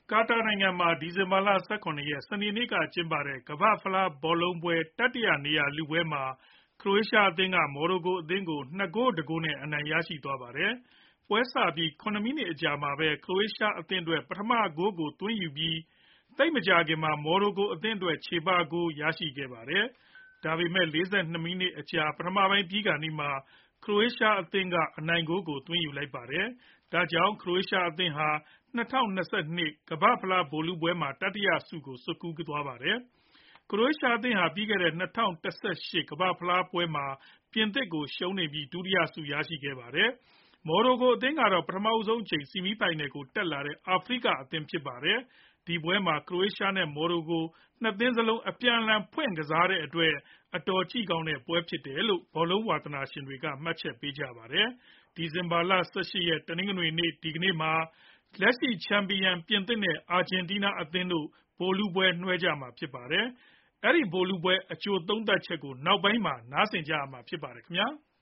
ကာတာနိုင်ငံမှာဒီဇင်ဘာလ17 ရက်စနေနေ့ကကျင်းပတဲ့ကမ္ဘာ့ဖလားဘောလုံးပွဲတတိယနေရာလုပွဲမှာခရိုအေးရှားအသင်းကမော်ရိုကိုအသင်းကို2 ဂိုး 1 ဂိုးနဲ့အနိုင်ရရှိသွားပါတယ်။ပွဲစပြီး7 မိနစ်အကြာမှာပဲခရိုအေးရှားအသင်းအတွက်ပထမဂိုးကိုသွင်းယူပြီးသိပ်မကြာခင်မှာမော်ရိုကိုအသင်းအတွက်ချေပဂိုးရရှိခဲ့ပါတယ်။ဒါပေမဲ့42 မိနစ်အကြာပထမပိုင်းပြီးခါနီးမှာခရိုအေးရှားအသင်းကအနိုင်ဂိုးကိုသွင်းယူလိုက်ပါတယ်။ဒါကြောင့်ခရိုအေးရှားအသင်းဟာ2022 ကမ္ဘာ့ဖလားဗိုလ်လုပွဲမှာတတိယဆုကိုဆွတ်ခူးသွားပါတယ်။ ခရိုအေးရှားအသင်းဟာပြီးခဲ့တဲ့2018 ကမ္ဘာ့ဖလားပွဲမှာပြင်သစ်ကိုရှုံးနိမ့်ပြီးဒုတိယဆုရရှိခဲ့ပါတယ်။ မော်ရိုကိုအသင်းကတော့ပထမဆုံးအကြိမ်ဆီမီဖိုင်နယ်ကိုတက်လာတဲ့အာဖရိကအသင်းဖြစ်ပါတယ်။ ဒီပွဲမှာခရိုအေးရှားနဲ့မော်ရိုကိုနှစ်သင်းစလုံးအပြန်အလှန်ဖွင့်ကစားတဲ့အတွက်အတော်ကြည့်ကောင်းတဲ့ပွဲဖြစ်တယ်လို့ဘောလုံးဝါသနာရှင်တွေကမှတ်ချက်ပေးကြပါတယ်။ ဒီဇင်ဘာလ18 ရက် တနင်္ဂနွေဒီကနေ့မှာလက်ရှိချန်ပီယံပြင်သစ်နဲ့အာဂျင်တီးနားအသင်းတို့ဗိုလ်လုပွဲနွှဲကြမှာဖြစ်ပါတယ်။ အဲဒီဗိုလ်လုပွဲအကြိုသုံးသပ်ချက်ကိုနောက်ပိုင်းမှာနားဆင်ကြရမှာဖြစ်ပါတယ်ခင်ဗျာ။